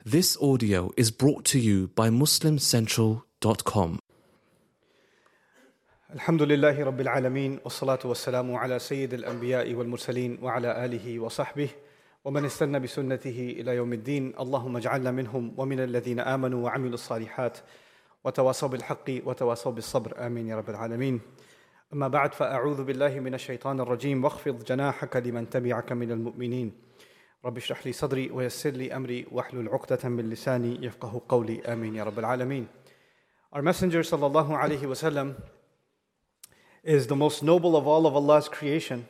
This audio is brought to you by MuslimCentral.com. الحمد لله رب العالمين والصلاة والسلام على سيد الأنبياء والمرسلين وعلى آله وصحبه ومن استنى بسنته إلى يوم الدين اللهم اجعلنا منهم ومن الذين آمنوا وعملوا الصالحات وتواصوا بالحق وتواصوا بالصبر آمين يا رب العالمين. أما بعد فأعوذ بالله من الشيطان الرجيم واخفض جناحك لمن تبعك من المؤمنين رب اشرح لي صدري ويسر لي أمري واحلل عقدة من لساني يفقه قولي آمين يا رب العالمين. Our Messenger sallallahu alaihi wasallam is the most noble of all of Allah's creation,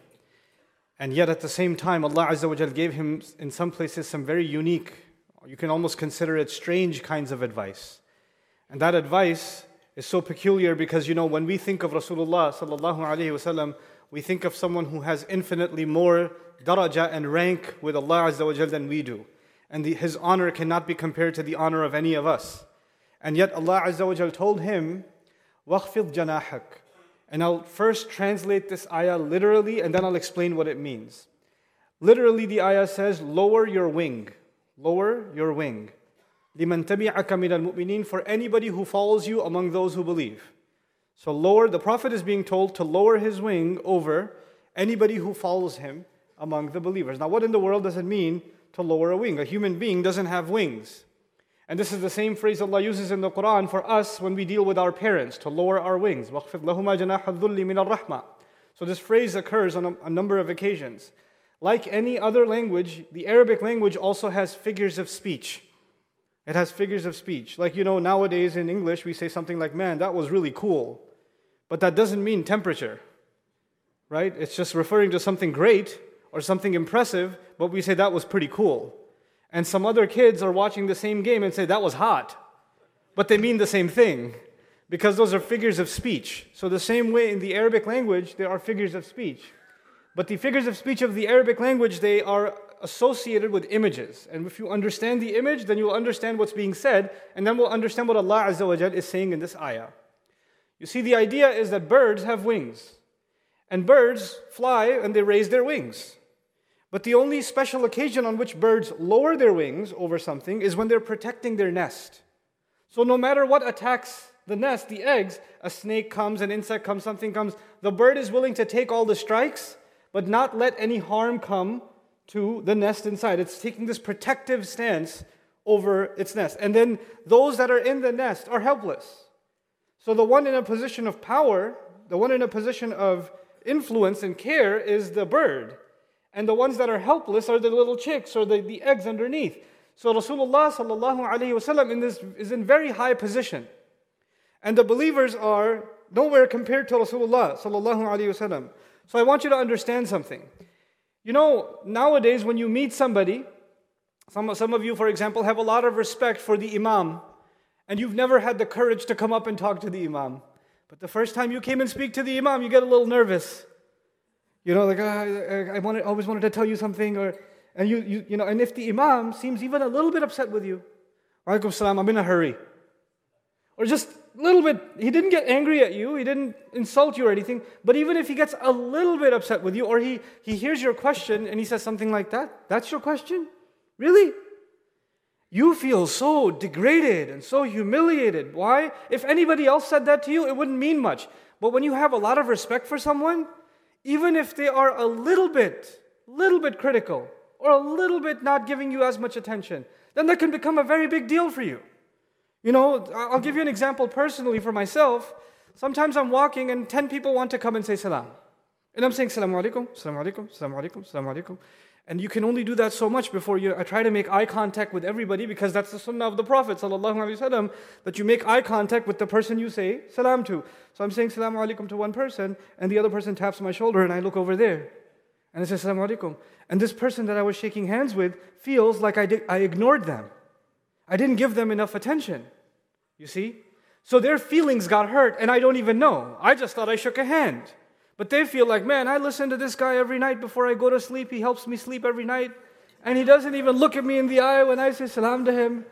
and yet at the same time Allah Azza wa Jal gave him in some places some very unique, you can almost consider it strange kinds of advice. And that advice is so peculiar because when we think of Rasulullah sallallahu alaihi wasallam, we think of someone who has infinitely more daraja and rank with Allah Azza wa Jal than we do, and his honor cannot be compared to the honor of any of us. And yet Allah Azza wa Jal told him, وَخْفِضْ جَنَاحَكَ. And I'll first translate this ayah literally and then I'll explain what it means. Literally the ayah says, lower your wing. Lower your wing. لِمَنْ تَبِعَكَ مِنَ الْمُؤْمِنِينَ. For anybody who follows you among those who believe. So the Prophet is being told to lower his wing over anybody who follows him among the believers. Now what in the world does it mean to lower a wing? A human being doesn't have wings. And this is the same phrase Allah uses in the Quran for us when we deal with our parents, to lower our wings. وَخْفِضْ لَهُمَا جَنَاحَ الذُّلِّ مِنَ الرَّحْمَةِ. So this phrase occurs on a number of occasions. Like any other language, the Arabic language also has figures of speech. It has figures of speech. Like nowadays in English we say something like, man, that was really cool. But that doesn't mean temperature. Right? It's just referring to something great or something impressive, but we say that was pretty cool. And some other kids are watching the same game and say, that was hot. But they mean the same thing, because those are figures of speech. So the same way in the Arabic language, there are figures of speech. But the figures of speech of the Arabic language, they are associated with images. And if you understand the image, then you will understand what's being said, and then we'll understand what Allah Azza wa Jal is saying in this ayah. You see, the idea is that birds have wings. And birds fly and they raise their wings. But the only special occasion on which birds lower their wings over something is when they're protecting their nest. So no matter what attacks the nest, the eggs, a snake comes, an insect comes, something comes, the bird is willing to take all the strikes, but not let any harm come to the nest inside. It's taking this protective stance over its nest. And then those that are in the nest are helpless. So the one in a position of power, the one in a position of influence and care is the bird. And the ones that are helpless are the little chicks or the eggs underneath. So Rasulullah sallallahu alaihi wasallam is in very high position. And the believers are nowhere compared to Rasulullah sallallahu alaihi wasallam. So I want you to understand something. Nowadays when you meet somebody, some of you, for example, have a lot of respect for the imam. And you've never had the courage to come up and talk to the imam. But the first time you came and speak to the imam, you get a little nervous. I always wanted to tell you something, and if the imam seems even a little bit upset with you, Walaikum salam, I'm in a hurry. Or just a little bit, he didn't get angry at you, he didn't insult you or anything, but even if he gets a little bit upset with you, or he hears your question and he says something like that, that's your question? Really? You feel so degraded and so humiliated. Why? If anybody else said that to you, it wouldn't mean much. But when you have a lot of respect for someone, even if they are a little bit critical, or a little bit not giving you as much attention, then that can become a very big deal for you. I'll give you an example personally for myself. Sometimes I'm walking and 10 people want to come and say salam. And I'm saying salamu alaikum, salamu alaikum, salamu alaikum, salamu alaikum. And you can only do that so much before I try to make eye contact with everybody, because that's the sunnah of the Prophet sallallahu alaihi wasallam, that you make eye contact with the person you say salam to. So I'm saying salamu alaikum to one person, and the other person taps my shoulder, and I look over there. And I say salamu alaikum. And this person that I was shaking hands with feels like I ignored them. I didn't give them enough attention. You see? So their feelings got hurt, and I don't even know. I just thought I shook a hand. But they feel like, man, I listen to this guy every night before I go to sleep. He helps me sleep every night. And he doesn't even look at me in the eye when I say salam to him,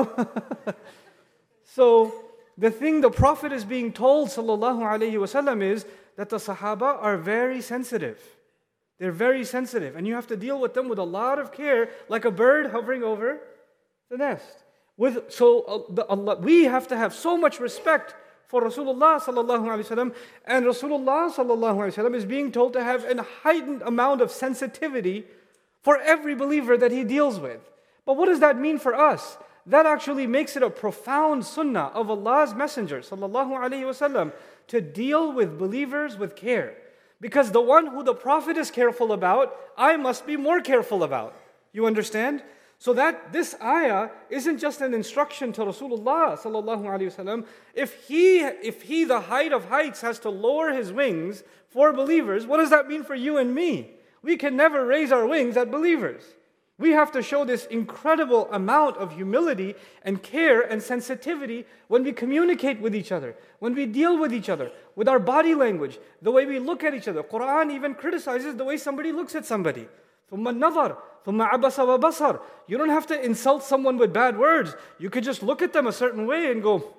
So the thing the Prophet is being told, sallallahu alaihi wasallam, is that the Sahaba are very sensitive. They're very sensitive. And you have to deal with them with a lot of care, like a bird hovering over The nest. We have to have so much respect for Rasulullah sallallahu alaihi wasallam, and Rasulullah sallallahu alaihi wasallam is being told to have a heightened amount of sensitivity for every believer that he deals with. But what does that mean for us? That actually makes it a profound sunnah of Allah's Messenger sallallahu alaihi wasallam to deal with believers with care. Because the one who the Prophet is careful about, I must be more careful about. You understand? So that this ayah isn't just an instruction to Rasulullah sallallahu alaihi wasallam. If he, the height of heights, has to lower his wings for believers, what does that mean for you and me? We can never raise our wings at believers. We have to show this incredible amount of humility and care and sensitivity when we communicate with each other, when we deal with each other, with our body language, the way we look at each other. Quran even criticizes the way somebody looks at somebody. ثُمَّ النَّظَرُ ثُمَّ عَبَسَ وَبَصَرُ. You don't have to insult someone with bad words. You could just look at them a certain way and go,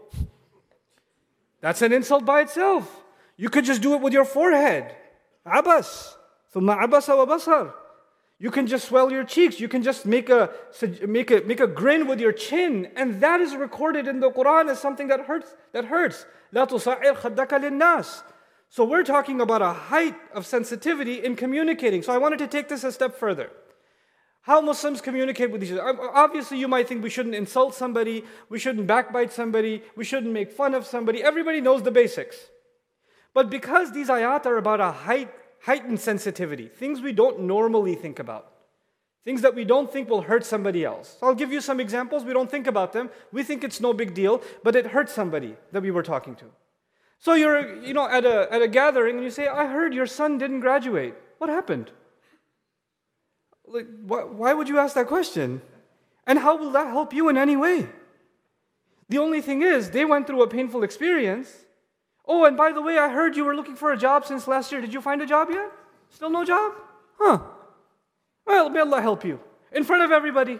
that's an insult by itself. You could just do it with your forehead. عَبَس ثُمَّ عَبَسَ وَبَصَرُ. You can just swell your cheeks. You can just make a grin with your chin. And that is recorded in the Quran as something that hurts. لَا تُصَعِّرْ خَدَّكَ لِلنَّاسِ. So we're talking about a height of sensitivity in communicating. So I wanted to take this a step further. How Muslims communicate with each other. Obviously you might think we shouldn't insult somebody, we shouldn't backbite somebody, we shouldn't make fun of somebody. Everybody knows the basics. But because these ayat are about a heightened sensitivity, things we don't normally think about, things that we don't think will hurt somebody else. So I'll give you some examples. We don't think about them. We think it's no big deal, but it hurts somebody that we were talking to. So you're at a gathering and you say, I heard your son didn't graduate. What happened? Like, why would you ask that question? And how will that help you in any way? The only thing is, they went through a painful experience. Oh, and by the way, I heard you were looking for a job since last year. Did you find a job yet? Still no job? Well, may Allah help you. In front of everybody.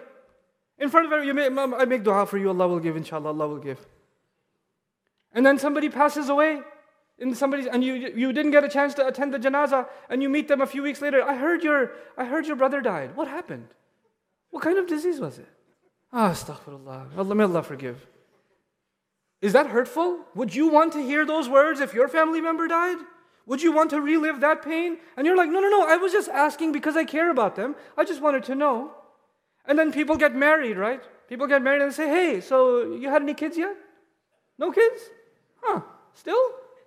I make dua for you, Allah will give, inshallah, Allah will give. And then somebody passes away, and you didn't get a chance to attend the janazah, and you meet them a few weeks later. I heard your brother died. What happened? What kind of disease was it? Astaghfirullah. May Allah forgive. Is that hurtful? Would you want to hear those words if your family member died? Would you want to relive that pain? And you're like, no, I was just asking because I care about them. I just wanted to know. And then people get married, right? People get married and say, hey, so you had any kids yet? No kids? Still?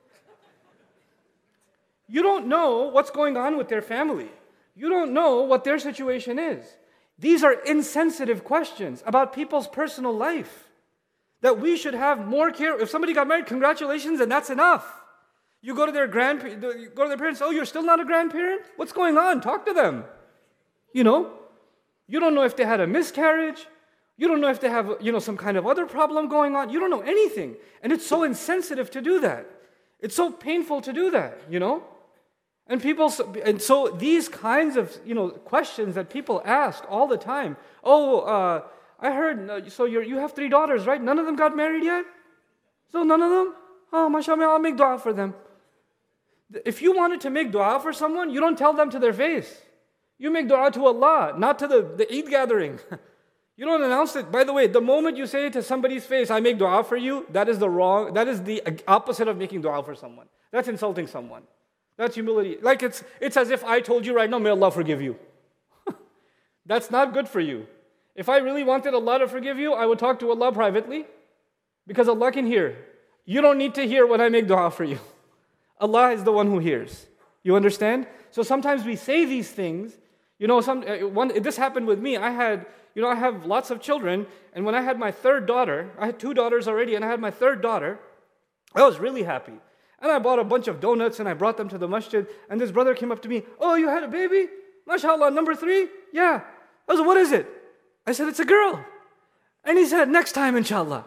You don't know what's going on with their family. You don't know what their situation is. These are insensitive questions about people's personal life that we should have more care. If somebody got married, congratulations, and that's enough. You go to their parents, oh, you're still not a grandparent? What's going on? Talk to them. You don't know if they had a miscarriage. You don't know if they have, some kind of other problem going on. You don't know anything. And it's so insensitive to do that. It's so painful to do that, And so these kinds of, questions that people ask all the time. Oh, I heard, so you have 3 daughters, right? None of them got married yet? So none of them? Oh, mashallah, I'll make dua for them. If you wanted to make dua for someone, you don't tell them to their face. You make dua to Allah, not to the Eid gathering. You don't announce it. By the way, the moment you say to somebody's face, I make dua for you, that is the opposite of making dua for someone. That's insulting someone. That's humility. Like it's as if I told you right now, may Allah forgive you. That's not good for you. If I really wanted Allah to forgive you, I would talk to Allah privately, because Allah can hear. You don't need to hear when I make dua for you. Allah is the one who hears. You understand? So sometimes we say these things. This happened with me. I have lots of children, and when I had my 3rd daughter, I had 2 daughters already, and I had my 3rd daughter, I was really happy. And I bought a bunch of donuts, and I brought them to the masjid, and this brother came up to me, oh, you had a baby? MashaAllah, number 3? Yeah. I said, what is it? I said, it's a girl. And he said, next time, inshallah.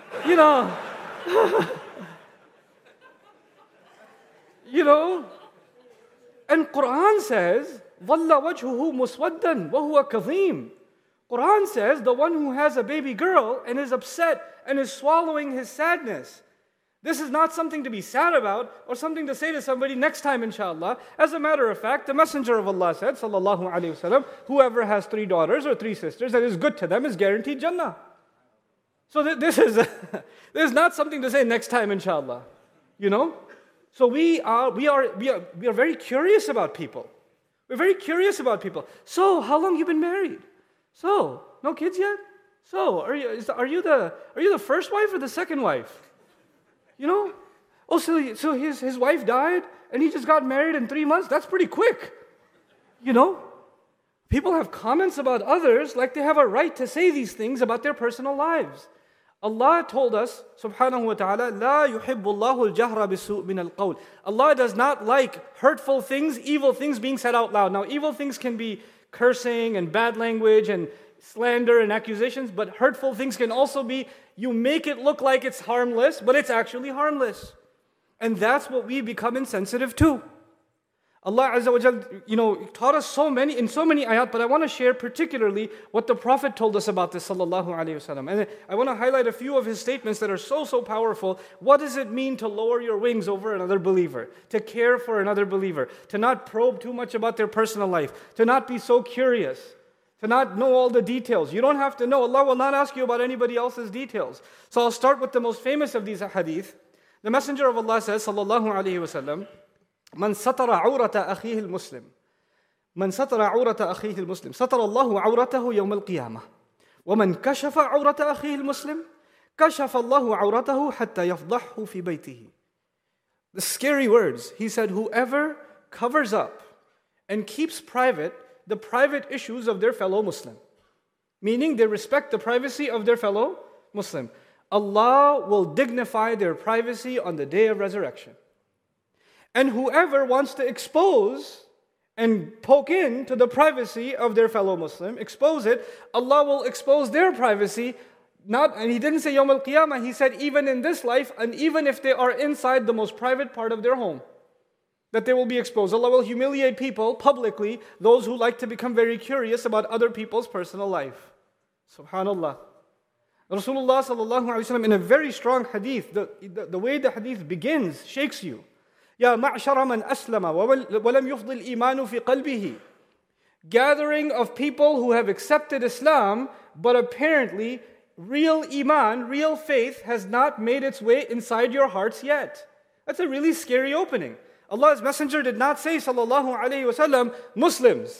And Quran says, ظَلَّ وَجْهُهُ مُسْوَدًّا وَهُوَ كَظِيمٌ. Quran says the one who has a baby girl and is upset and is swallowing his sadness. This is not something to be sad about or something to say to somebody next time, inshallah. As a matter of fact, the Messenger of Allah said, sallallahu alaihi wasallam, whoever has 3 daughters or 3 sisters that is good to them is guaranteed Jannah. So this is this is not something to say next time, inshallah. You know? So we are very curious about people. We're very curious about people. So, how long you been married? So, no kids yet? So, are you the first wife or the second wife? You know? Oh, so his wife died and he just got married in 3 months? That's pretty quick. You know? People have comments about others like they have a right to say these things about their personal lives. Allah told us, subhanahu wa ta'ala, لا يحب الله الجهر بسوء من القول. Allah does not like hurtful things, evil things being said out loud. Now, evil things can be cursing and bad language and slander and accusations, but hurtful things can also be, you make it look like it's harmless, but it's actually harmless. And that's what we become insensitive to. Allah Azza wa Jal, taught us in so many ayat, but I want to share particularly what the Prophet told us about this, sallallahu alayhi wasallam. And I want to highlight a few of his statements that are so powerful. What does it mean to lower your wings over another believer? To care for another believer? To not probe too much about their personal life? To not be so curious? To not know all the details? You don't have to know. Allah will not ask you about anybody else's details. So I'll start with the most famous of these hadith. The Messenger of Allah says, sallallahu alayhi wasallam, من ستر عورة أخيه المسلم من ستر عورة أخيه المسلم ستر الله عورته يوم القيامة ومن كشف عورة أخيه المسلم كشف الله عورته حتى يفضحه في بيته. The scary words. He said, whoever covers up and keeps private the private issues of their fellow Muslim, meaning they respect the privacy of their fellow Muslim, Allah will dignify their privacy on the day of resurrection. And whoever wants to expose and poke into the privacy of their fellow Muslim, expose it, Allah will expose their privacy. And he didn't say Yawm al-Qiyamah, he said even in this life, and even if they are inside the most private part of their home, that they will be exposed. Allah will humiliate people publicly, those who like to become very curious about other people's personal life. Subhanallah. Rasulullah sallallahu alaihi wasallam, in a very strong hadith, the way the hadith begins shakes you. يا معشر من أسلم ولم يفض الإيمان في قلبه. Gathering of people who have accepted Islam, but apparently real iman, real faith has not made its way inside your hearts yet. That's a really scary opening. Allah's Messenger did not say, sallallahu alayhi wasallam, Muslims.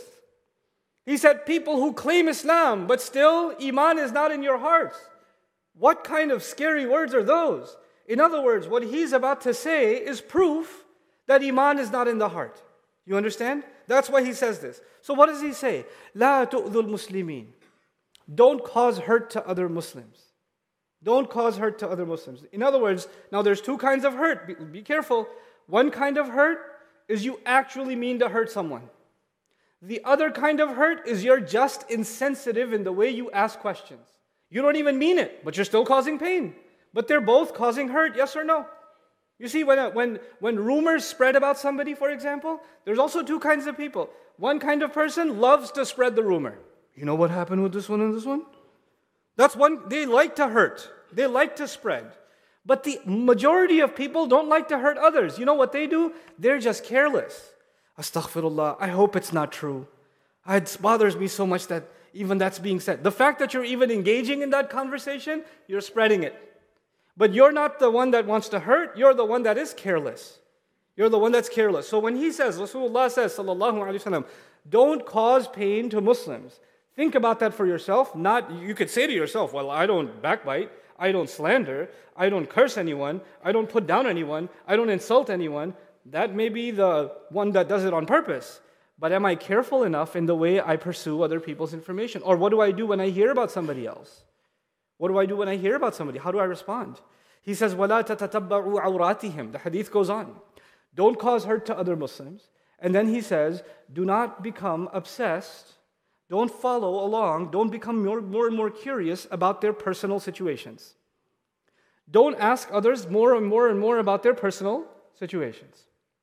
He said people who claim Islam, but still iman is not in your hearts. What kind of scary words are those? In other words, what he's about to say is proof that iman is not in the heart. You understand? That's why he says this. So what does he say? لا تؤذوا المسلمين. Don't cause hurt to other Muslims. Don't cause hurt to other Muslims. In other words, now there's two kinds of hurt. Be careful. One kind of hurt is you actually mean to hurt someone. The other kind of hurt is you're just insensitive in the way you ask questions. You don't even mean it, but you're still causing pain. But they're both causing hurt, yes or no? You see, when rumors spread about somebody, for example, there's also two kinds of people. One kind of person loves to spread the rumor. You know what happened with this one and this one? That's one, they like to hurt. They like to spread. But the majority of people don't like to hurt others. You know what they do? They're just careless. Astaghfirullah, I hope it's not true. It bothers me so much that even that's being said. The fact that you're even engaging in that conversation, you're spreading it. But you're not the one that wants to hurt, you're the one that is careless. You're the one that's careless. So when he says, Rasulullah says, sallallahu alayhi wasallam, don't cause pain to Muslims. Think about that for yourself. You could say to yourself, well, I don't backbite, I don't slander, I don't curse anyone, I don't put down anyone, I don't insult anyone. That may be the one that does it on purpose. But am I careful enough in the way I pursue other people's information? Or what do I do when I hear about somebody else? What do I do when I hear about somebody? How do I respond? He says, وَلَا تَتَتَبَّعُوا عَوْرَاتِهِمْ. The hadith goes on. Don't cause hurt to other Muslims. And then he says, do not become obsessed. Don't follow along. Don't become more and more curious about their personal situations. Don't ask others more and more about their personal situations.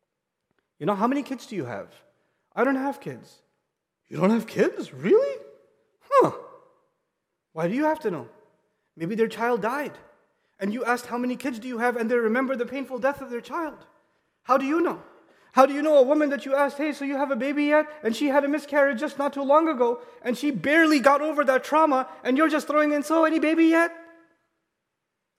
You know, how many kids do you have? I don't have kids. You don't have kids? Really? Huh. Why do you have to know? Maybe their child died. And you asked how many kids do you have and they remember the painful death of their child. How do you know? How do you know a woman that you asked, hey, so you have a baby yet? And she had a miscarriage just not too long ago and she barely got over that trauma and you're just throwing in, so any baby yet?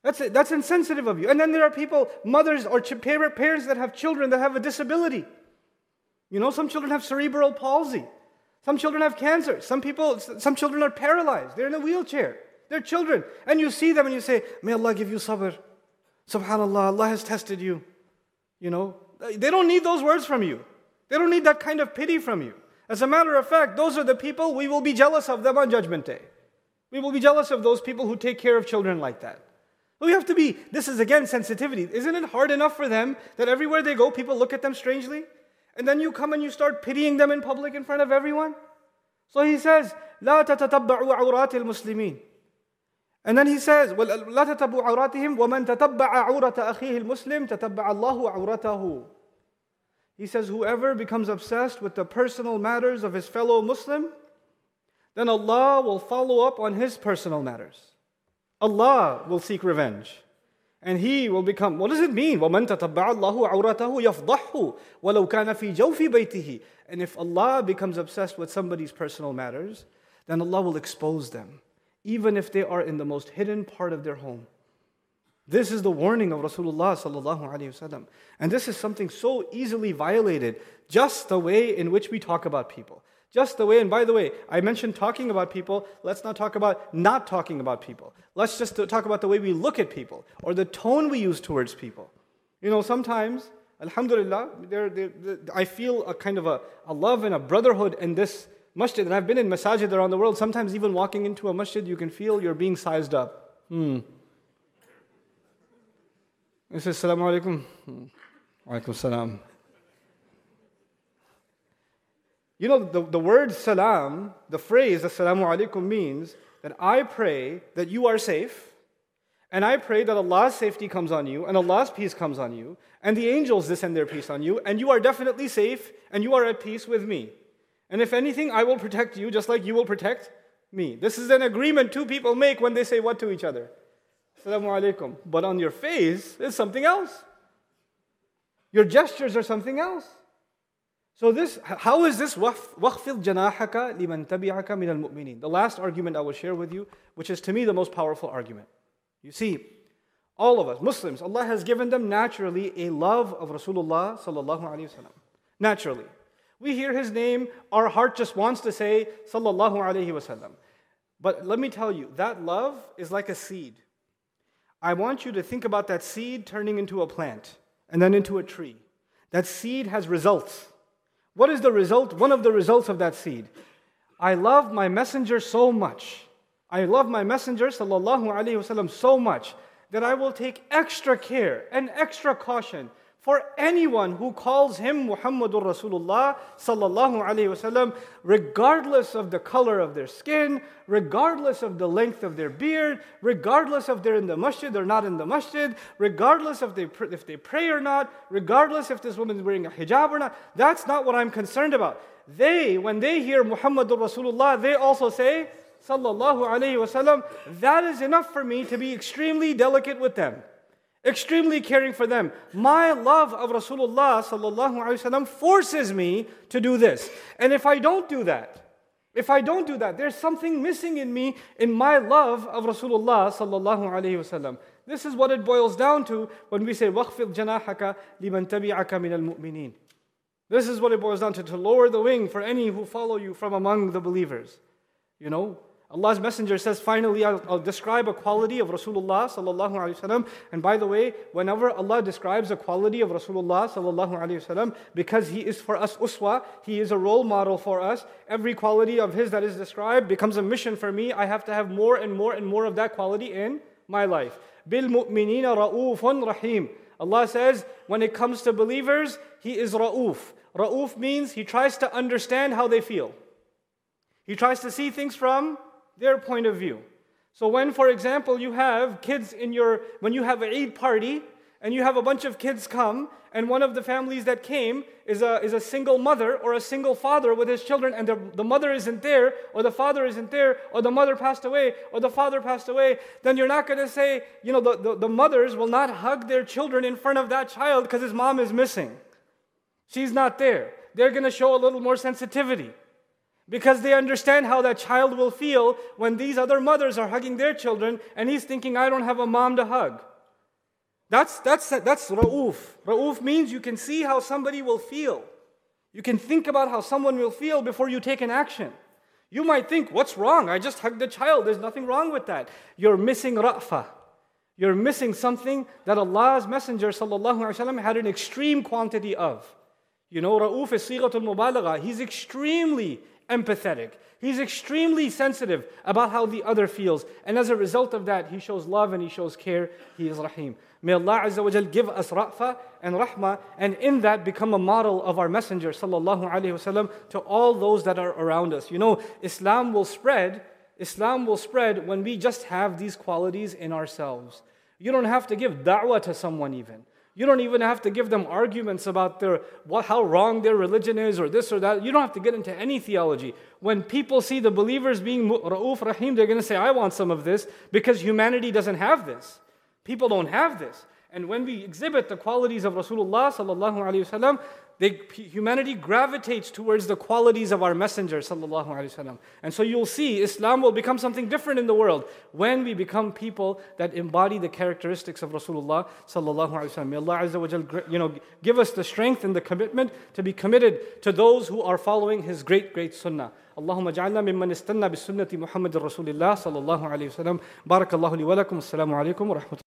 That's insensitive of you. And then there are people, mothers or parents that have children that have a disability. Some children have cerebral palsy. Some children have cancer. Some children are paralyzed. They're in a wheelchair. They're children. And you see them and you say, may Allah give you sabr. Subhanallah, Allah has tested you. They don't need those words from you. They don't need that kind of pity from you. As a matter of fact, those are the people, we will be jealous of them on Judgment Day. We will be jealous of those people who take care of children like that. This is again sensitivity. Isn't it hard enough for them that everywhere they go, people look at them strangely? And then you come and you start pitying them in public in front of everyone? So he says, لا تتتبعوا عورات المسلمين. And then he says, لا تتبعوا عوراتهم ومن تتبع عورة أخيه المسلم تتبع الله عورته. He says, whoever becomes obsessed with the personal matters of his fellow Muslim, then Allah will follow up on his personal matters. Allah will seek revenge. And He will become, what does it mean? وَمَنْ تَتَبَّعَ اللَّهُ عَوْرَتَهُ يَفْضَحُ وَلَوْ كَانَ فِي جَوْفِ بَيْتِهِ. And if Allah becomes obsessed with somebody's personal matters, then Allah will expose them, even if they are in the most hidden part of their home. This is the warning of Rasulullah sallallahu alaihi wasallam. And this is something so easily violated, just the way in which we talk about people. Just the way, and by the way, I mentioned talking about people, let's not talk about not talking about people. Let's just talk about the way we look at people, or the tone we use towards people. Sometimes, alhamdulillah, I feel a kind of a love and a brotherhood in this masjid, and I've been in masajid around the world. Sometimes even walking into a masjid, you can feel you're being sized up. He says, Assalamu alaikum. Wa alaikum salam. The word salam, the phrase Assalamu alaikum means that I pray that you are safe, and I pray that Allah's safety comes on you, and Allah's peace comes on you, and the angels descend their peace on you, and you are definitely safe, and you are at peace with me. And if anything, I will protect you just like you will protect me. This is an agreement two people make when they say what to each other? Assalamu alaikum. But on your face is something else. Your gestures are something else. So how is this وَخْفِضْ جَنَاحَكَ لِمَنْ تَبِعَكَ مِنَ الْمُؤْمِنِينَ? The last argument I will share with you, which is to me the most powerful argument. You see, all of us, Muslims, Allah has given them naturally a love of Rasulullah sallallahu alaihi wasallam. Naturally. We hear his name, our heart just wants to say sallallahu alaihi wasallam. But let me tell you, that love is like a seed. I want you to think about that seed turning into a plant and then into a tree. That seed has results. What is the result? One of the results of that seed. I love my messenger so much. I love my messenger sallallahu alaihi wasallam so much that I will take extra care and extra caution for anyone who calls him Muhammadur Rasulullah sallallahu alaihi wasallam, regardless of the color of their skin, regardless of the length of their beard, regardless if they're in the masjid or not in the masjid, regardless if they pray or not, regardless if this woman is wearing a hijab or not. That's not what I'm concerned about. When they hear Muhammadur Rasulullah, they also say sallallahu alaihi wasallam. That is enough for me to be extremely delicate with them, extremely caring for them. My love of Rasulullah sallallahu alaihi wasallam forces me to do this. And if I don't do that, there's something missing in me in my love of Rasulullah sallallahu alaihi wasallam. This is what it boils down to when we say وَخْفِضْ جَنَاحَكَ لِمَنْ تَبِعَكَ مِنَ الْمُؤْمِنِينَ. This is what it boils down to lower the wing for any who follow you from among the believers. Allah's Messenger says, finally, I'll describe a quality of Rasulullah sallallahu alaihi wasallam. And by the way, whenever Allah describes a quality of Rasulullah sallallahu alaihi wasallam, because He is for us uswa, He is a role model for us, every quality of His that is described becomes a mission for me. I have to have more and more and more of that quality in my life. Bil mu'minina ra'ufun rahim. Allah says, when it comes to believers, He is ra'uf. Ra'uf means He tries to understand how they feel. He tries to see things from their point of view. So when, for example, you have kids when you have an Eid party, and you have a bunch of kids come, and one of the families that came is a single mother or a single father with his children, and the mother isn't there, or the father isn't there, or the mother passed away, or the father passed away, then you're not going to say, the mothers will not hug their children in front of that child because his mom is missing. She's not there. They're going to show a little more sensitivity. Because they understand how that child will feel when these other mothers are hugging their children and he's thinking, I don't have a mom to hug. That's Ra'uf. Ra'uf means you can see how somebody will feel. You can think about how someone will feel before you take an action. You might think, what's wrong? I just hugged the child. There's nothing wrong with that. You're missing ra'fa. You're missing something that Allah's Messenger ﷺ had an extreme quantity of. You know, Ra'uf is sighatul mubalagha. He's extremely empathetic. He's extremely sensitive about how the other feels. And as a result of that, he shows love and he shows care. He is Rahim. May Allah Azza wa Jal give us ra'fa and rahmah, and in that become a model of our Messenger sallallahu alaihi wasallam to all those that are around us. You know, Islam will spread when we just have these qualities in ourselves. You don't have to give da'wah to someone even. You don't even have to give them arguments about how wrong their religion is or this or that. You don't have to get into any theology. When people see the believers being Ra'uf Rahim, they're going to say, I want some of this, because humanity doesn't have this. People don't have this. And when we exhibit the qualities of Rasulullah sallallahu alaihi wasallam, humanity gravitates towards the qualities of our Messenger sallallahu alaihi wasallam. And so you'll see Islam will become something different in the world when we become people that embody the characteristics of Rasulullah sallallahu alaihi wasallam. May Allah Azza wa Jal, give us the strength and the commitment to be committed to those who are following His great sunnah. اللهم اجعلنا ممن استنى بسنة محمد رسول الله صلى الله عليه وسلم. بارك الله لي ولكم. السلام عليكم ورحمة الله.